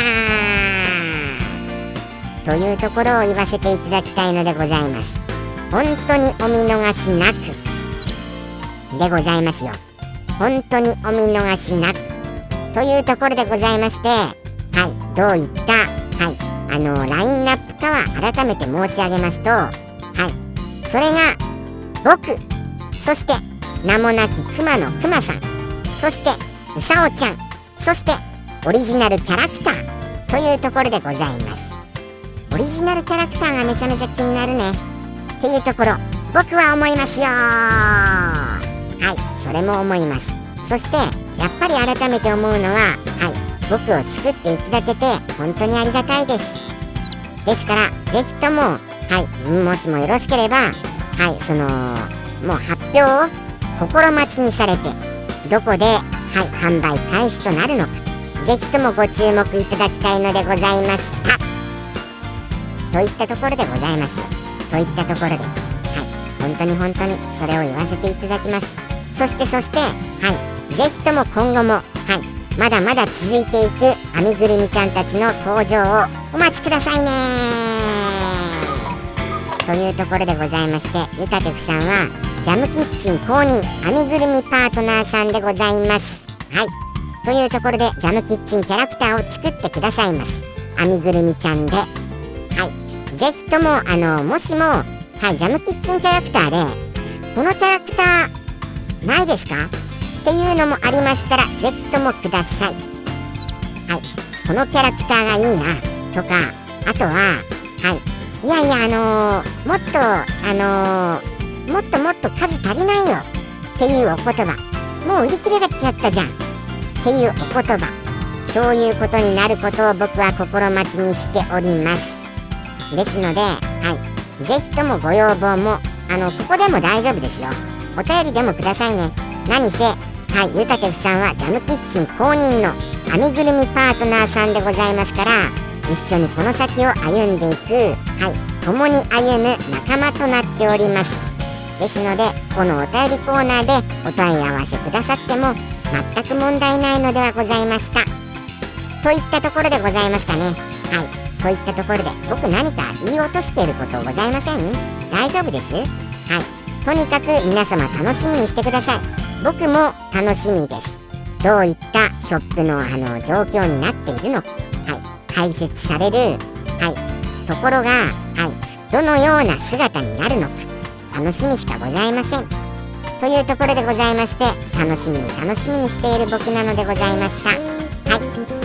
というところを言わせていただきたいのでございます。本当にお見逃しなくでございますよ。本当にお見逃しなくというところでございまして、はい、どういった、はい、あのラインナップかは改めて申し上げますと、はい、それが僕、そして名もなきくまのくまさん、そしてうさおちゃん、そしてオリジナルキャラクターというところでございます。オリジナルキャラクターがめちゃめちゃ気になるねっていうところ、僕は思いますよ。はい、それも思います。そしてやっぱり改めて思うのは、はい、僕を作っていただけて本当にありがたいです。ですからぜひとも、はい、もしもよろしければ、はい、そのもう発表を心待ちにされて、どこで、はい、販売開始となるのか、ぜひともご注目いただきたいのでございましたといったところでございます。といったところで、はい、本当に本当にそれを言わせていただきます。そしてそして、はい、ぜひとも今後も、はい、まだまだ続いていく編みぐるみちゃんたちの登場をお待ちくださいねというところでございまして、ゆたてふさんはジャムキッチン公認編みぐるみパートナーさんでございます。はい、というところでジャムキッチンキャラクターを作ってくださいます。編みぐるみちゃんで、はい、ぜひともあのもしも、はい、ジャムキッチンキャラクターでこのキャラクターないですかっていうのもありましたら、ぜひともください。はい、このキャラクターがいいなとか、あとは、はい、 いやいやあのー、もっとあのー、もっともっと数足りないよっていうお言葉、もう売り切れちゃったじゃんっていうお言葉、そういうことになることを僕は心待ちにしております。ですので、はい、ぜひともご要望もあのここでも大丈夫ですよ。お便りでもくださいね。何せ、はい、ゆたけふさんはジャムキッチン公認の編みぐるみパートナーさんでございますから、一緒にこの先を歩んでいく、はい、共に歩む仲間となっております。ですので、このお便りコーナーでお問い合わせくださっても全く問題ないのではございました。といったところでございますかね。はい、といったところで僕何か言い落としていることございません？大丈夫です？はい、とにかく皆様楽しみにしてください。僕も楽しみです。どういったショップのあの状況になっているのか、はい、解説される、はい、ところが、はい、どのような姿になるのか楽しみしかございません。というところでございまして、楽しみに楽しみにしている僕なのでございました。はい、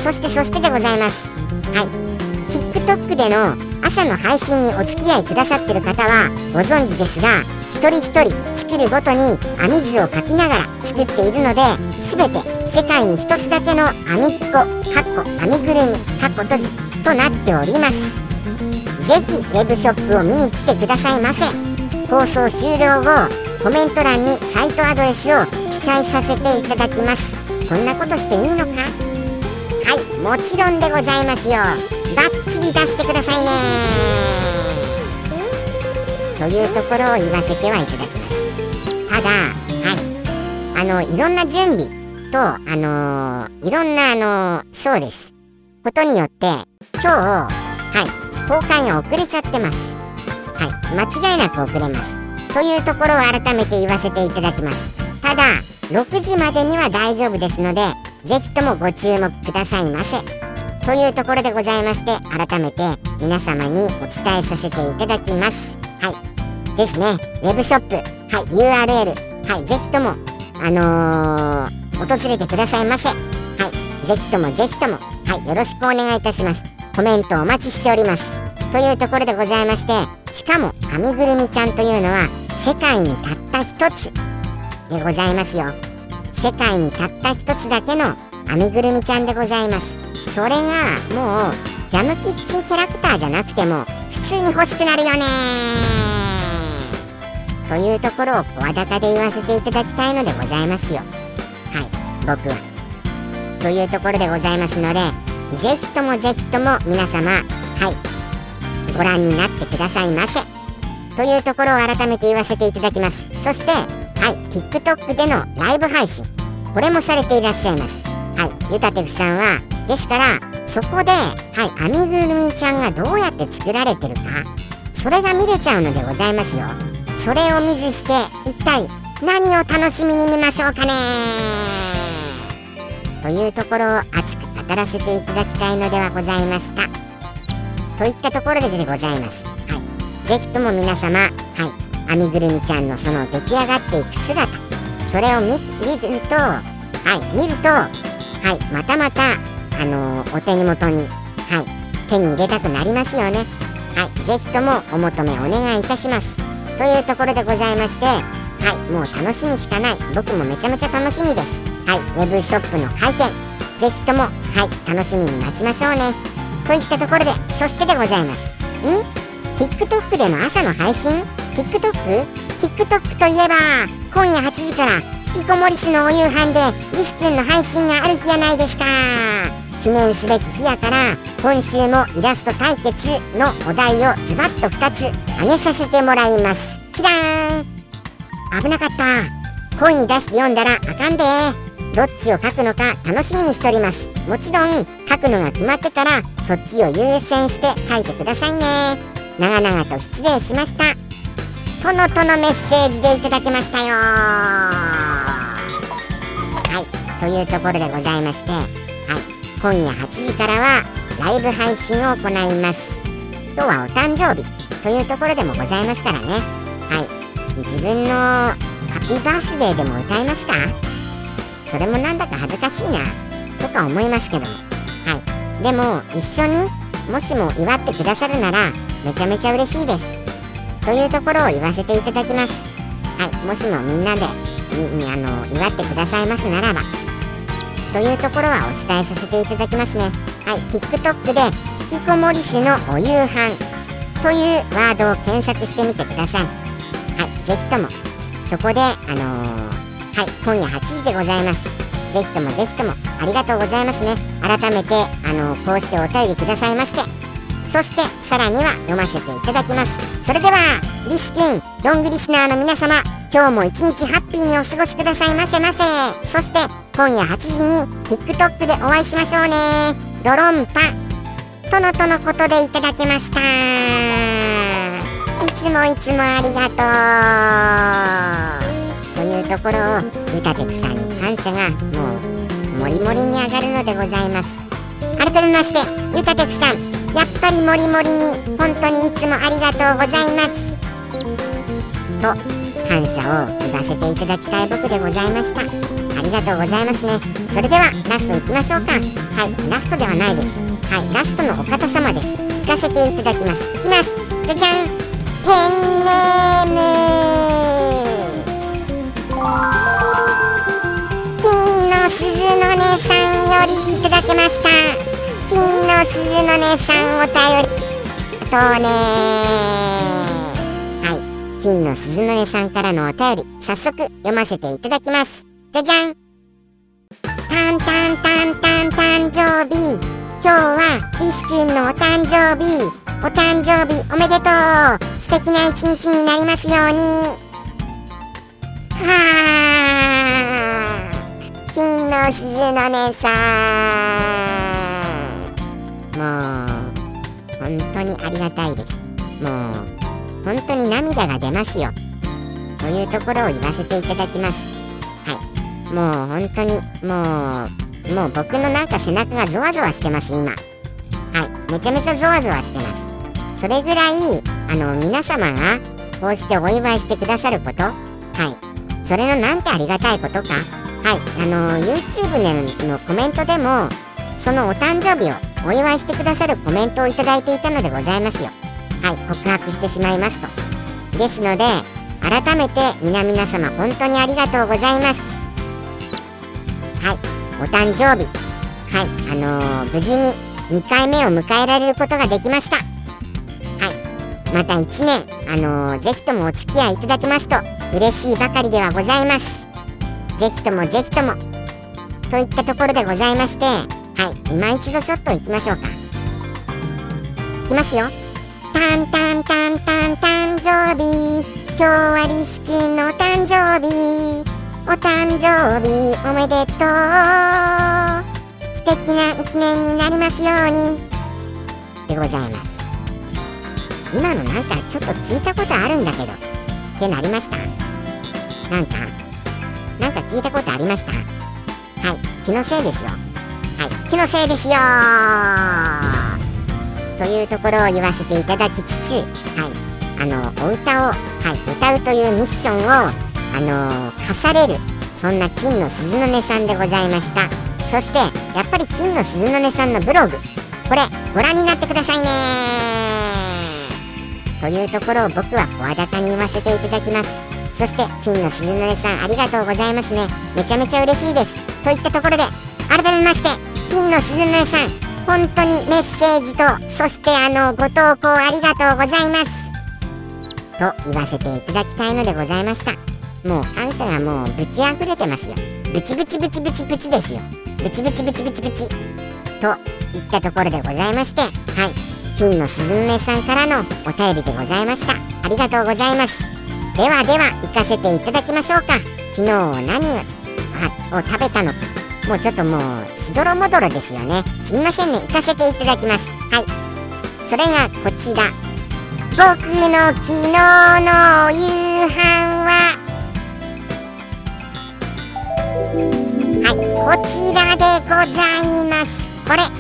そしてそしてでございます。はい、TikTok での朝の配信にお付き合いくださってる方はご存知ですが、一人一人作るごとに編み図を描きながら作っているので、全て世界に一つだけの編みっこ、かっこ編みぐるみ、かっこ閉じとなっております。ぜひウェブショップを見に来てくださいませ。放送終了後、コメント欄にサイトアドレスを記載させていただきます。こんなことしていいのか？はい、もちろんでございますよ。バッチリ出してくださいねというところを言わせてはいただきます。ただ、はい、あのいろんな準備とあのー、いろんなあのー、そうですことによって今日、はい、公開が遅れちゃってます。はい、間違いなく遅れますというところを改めて言わせていただきます。ただろくじまでには大丈夫ですので、ぜひともご注目くださいませというところでございまして、改めて皆様にお伝えさせていただきます。はいですね、ウェブショップ、はい、ユーアールエル、はい、ぜひともあのー、訪れてくださいませ。はい、ぜひともぜひとも、はい、よろしくお願いいたします。コメントお待ちしておりますというところでございまして、しかも編みぐるみちゃんというのは世界にたった一つでございますよ。世界にたった一つだけの編みぐるみちゃんでございます。それがもうジャムキッチンキャラクターじゃなくても普通に欲しくなるよねというところを声高で言わせていただきたいのでございますよ。はい、僕はというところでございますので、ぜひともぜひとも皆様、はい、ご覧になってくださいませというところを改めて言わせていただきます。そして、はい、TikTok でのライブ配信、これもされていらっしゃいます。はい、ゆたてふさんはですから、そこで、はい、編みぐるみちゃんがどうやって作られてるか、それが見れちゃうのでございますよ。それを見ずして一体何を楽しみに見ましょうかねというところを熱く語らせていただきたいのではございました。といったところででございます。はい、ぜひとも皆様、はい、編みぐるみちゃんのその出来上がっていく姿、それを 見, 見ると、はい、見ると、はい、またまた、あのー、お手元に、はい、手に入れたくなりますよね。はい、ぜひともお求めお願いいたしますというところでございまして、はい、もう楽しみしかない。僕もめちゃめちゃ楽しみです。はい、ウェブショップの開店、ぜひとも、はい、楽しみに待ちましょうねといったところで、そしてでございます。ん TikTok での朝の配信 TikTok?TikTok といえば今夜はちじから引きこもりしのお夕飯でリスくんの配信がある日やないですか。記念すべき日やから今週もイラスト対決のお題をズバッとふたつ挙げさせてもらいます。キラーン、危なかった。声に出して読んだらあかんで。どっちを書くのか楽しみにしております。もちろん書くのが決まってたらそっちを優先して書いてくださいね。長々と失礼しましたとのとのメッセージでいただきましたよ。はい、というところでございまして、はい、今夜はちじからはライブ配信を行います。今日はお誕生日というところでもございますからね。はい、自分のハッピーバースデーでも歌いますか。それもなんだか恥ずかしいなとか思いますけども、はい、でも一緒にもしも祝ってくださるならめちゃめちゃ嬉しいですというところを言わせていただきます。はい、もしもみんなでにあの祝ってくださいますならばというところはお伝えさせていただきますね。はい、TikTok で引きこもりすのお夕飯というワードを検索してみてください。はい、ぜひともそこであのー、はい、今夜はちじでございます。ぜひともぜひともありがとうございますね。改めてあのー、こうしてお便りくださいまして、そしてさらには読ませていただきます。それではリスくん、ロングリスナーの皆様、今日も一日ハッピーにお過ごしくださいませませ。そして今夜はちじに TikTok でお会いしましょうね。ドロンパとのとのことでいただきました。いつもいつもありがとうというところをユタテクさんに感謝がもうもりもりに上がるのでございます。改めましてユタテクさん、やっぱりもりもりに本当にいつもありがとうございますと感謝を言わせていただきたい僕でございました。ありがとうございますね。それではラストいきましょうか。はい、ラストではないです。はい、ラストのお方様です。行かせていただきます。いきます。じゃじゃん、ペンネーム金の鈴の音さんよりいただきました。金の鈴の音さんお便りとねー。はい、金の鈴の音さんからのお便り早速読ませていただきます。じゃじゃん、タンタンタンタン誕生日、今日はリスくんのお誕生日、お誕生日おめでとう、素敵な一日になりますように。はー、金の鈴の音さん、もう本当にありがたいです。もう本当に涙が出ますよというところを言わせていただきます。はい、もう本当にもうもう僕のなんか背中がゾワゾワしてます今。はい、めちゃめちゃゾワゾワしてます。それぐらいあの皆様がこうしてお祝いしてくださること、はい、それのなんてありがたいことか。はい、あの YouTube のコメントでもそのお誕生日をお祝いしてくださるコメントをいただいていたのでございますよ。はい、告白してしまいますと。ですので改めて皆々様本当にありがとうございます。はい、お誕生日、はい、あのー、無事ににかいめを迎えられることができました。はい、またいちねん、あのー、ぜひともお付き合いいただきますと嬉しいばかりではございます。ぜひともぜひともといったところでございまして、はい、今一度ちょっと行きましょうか。いきますよ。タンタンタンタン誕生日、今日はリスくんのお誕生日、お誕生日おめでとう、素敵な一年になりますようにでございます。今のなんかちょっと聞いたことあるんだけどってなりました？なんかなんか聞いたことありました？はい、気のせいですよ。はい、気のせいですよというところを言わせていただきつつ、はい、あのお歌を、はい、歌うというミッションをあのー、課される、そんな金の鈴の音さんでございました。そしてやっぱり金の鈴の音さんのブログ、これご覧になってくださいねというところを僕は声高に言わせていただきます。そして金の鈴の音さんありがとうございますね。めちゃめちゃ嬉しいですといったところで改めまして金の鈴の音さん、本当にメッセージとそしてあのご投稿ありがとうございますと言わせていただきたいのでございました。もう感謝がもうぶち溢れてますよ。ブチブチブチブチブチですよ。ブチブチブチブチブチといったところでございまして、はい、金の鈴の音さんからのお便りでございました。ありがとうございます。ではでは行かせていただきましょうか。昨日何を食べたのか、もうちょっともうしどろもどろですよね。すみませんね、行かせていただきます。はい、それがこちら、僕の昨日の夕飯は、はい、こちらでございます。これ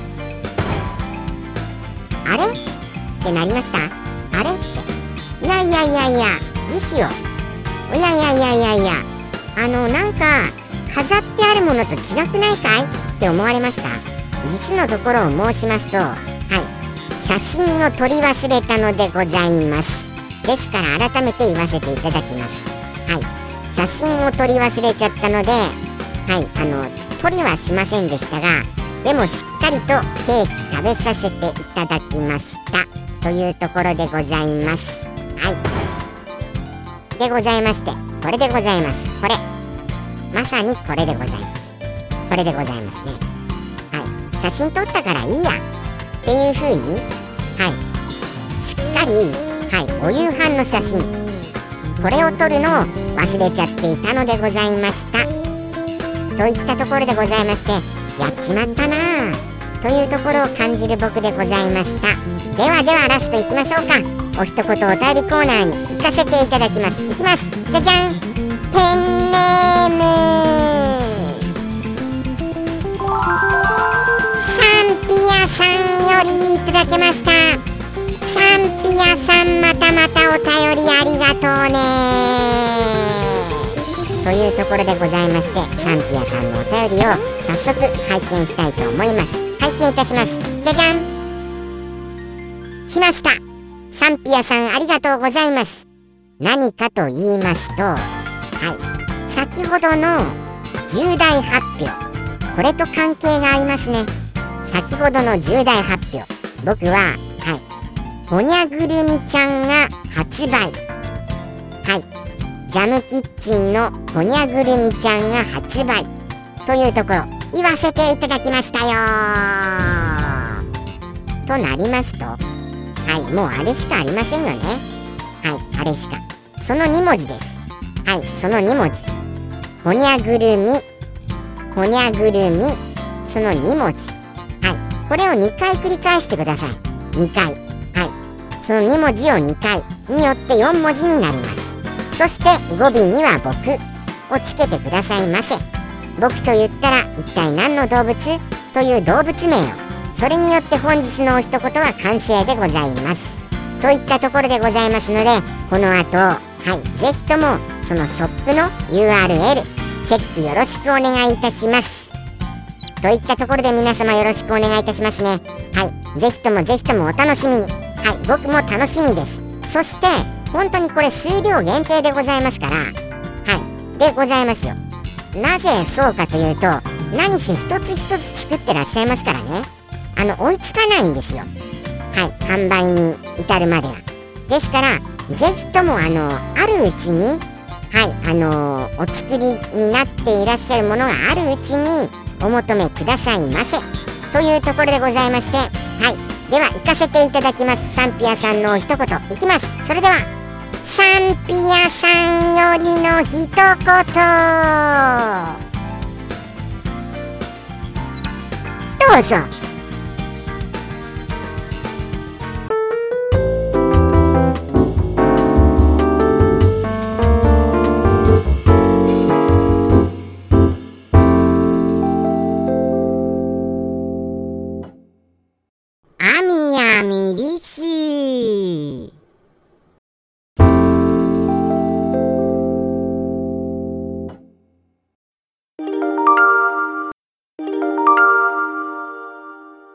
あれってなりました？あれって、いやいやいやいやですよ。いやいやいやいやいや、あのなんか飾ってあるものと違くないかいって思われました。実のところを申しますと、はい、 写真を撮り忘れたのでございます。ですから改めて言わせていただきます。はい、写真を撮り忘れちゃったので、はい、あの撮りはしませんでしたが、でもしっかりとケーキ食べさせていただきましたというところでございます。はいでございまして、これでございます。これまさにこれでございます。これでございますね。はい、写真撮ったからいいやっていう風に、はい、すっかり、はい、お夕飯の写真、これを撮るのを忘れちゃっていたのでございました。といったところでございまして、やっちまったなぁというところを感じる僕でございました。ではではラストいきましょうか。お一言お便りコーナーに行かせていただきます。いきます。じゃじゃん、ペンネームサンピアさんよりいただきました。サンピアさん、またまたお便りありがとうねというところでございまして、サンピアさんのお便りを早速拝見したいと思います。拝見いたします。じゃじゃん、来ました。サンピアさん、ありがとうございます。何かと言いますと、はい、先ほどの重大発表、これと関係がありますね。先ほどの重大発表、僕は、はい、ほにゃぐるみちゃんが発売、はい、ジャムキッチンのほにゃぐるみちゃんが発売というところ言わせていただきましたよーとなりますと、はい、もうあれしかありませんよね。はい、あれしか、そのに文字です。はい、そのに文字、ほにゃぐるみ、ほにゃぐるみ、そのに文字、はい、これをにかい繰り返してください。にかい、はい、そのに文字をにかいによってよん文字になります。そして語尾には僕をつけてくださいませ。僕と言ったら一体何の動物という動物名を、それによって本日のお一言は完成でございますといったところでございますので、この後、はい、ぜひともそのショップの ユーアールエル チェックよろしくお願いいたしますといったところで、皆様よろしくお願いいたしますね。はい、ぜひともぜひともお楽しみに。はい、僕も楽しみです。そして本当にこれ数量限定でございますから、はいでございますよ。なぜそうかというと、何せ一つ一つ作ってらっしゃいますからね、あの追いつかないんですよ。はい、販売に至るまでは。ですからぜひともあのあるうちに、はい、あのお作りになっていらっしゃるものがあるうちにお求めくださいませというところでございまして、はい、では行かせていただきます。サンピアさんの一言いきます。それではサンピアさんよりの一言どうぞ。